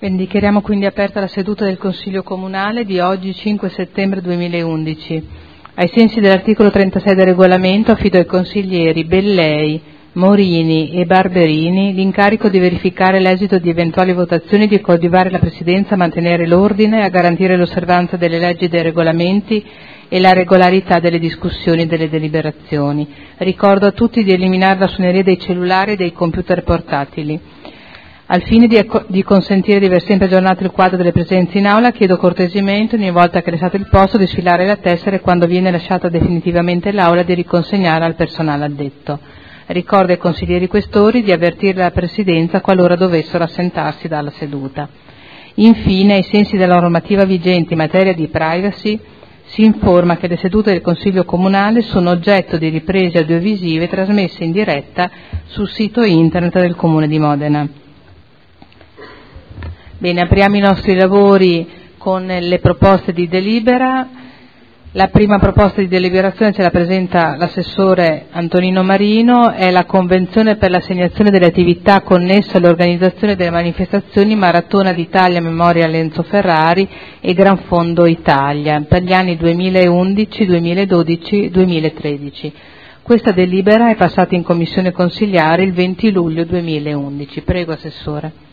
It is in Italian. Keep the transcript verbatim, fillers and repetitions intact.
Bene, dichiariamo quindi aperta la seduta del Consiglio Comunale di oggi, cinque settembre duemilaundici. Ai sensi dell'articolo trentasei del regolamento affido ai consiglieri Bellei, Morini e Barberini l'incarico di verificare l'esito di eventuali votazioni, di coadiuvare la Presidenza a mantenere l'ordine, a garantire l'osservanza delle leggi e dei regolamenti e la regolarità delle discussioni e delle deliberazioni. Ricordo a tutti di eliminare la suoneria dei cellulari e dei computer portatili. Al fine di, di consentire di aver sempre aggiornato il quadro delle presenze in aula, chiedo cortesemente, ogni volta che lasciate il posto, di sfilare la tessera e quando viene lasciata definitivamente l'aula di riconsegnare al personale addetto. Ricordo ai consiglieri questori di avvertire la Presidenza qualora dovessero assentarsi dalla seduta. Infine, ai sensi della normativa vigente in materia di privacy, si informa che le sedute del Consiglio Comunale sono oggetto di riprese audiovisive trasmesse in diretta sul sito internet del Comune di Modena. Bene, apriamo i nostri lavori con le proposte di delibera. La prima proposta di deliberazione ce la presenta l'assessore Antonino Marino, è la convenzione per l'assegnazione delle attività connesse all'organizzazione delle manifestazioni Maratona d'Italia Memoria Lenzo Ferrari e Gran Fondo Italia per gli anni duemilaundici, duemiladodici e duemilatredici. Questa delibera è passata in commissione consigliare il venti luglio duemilaundici. Prego, Assessore.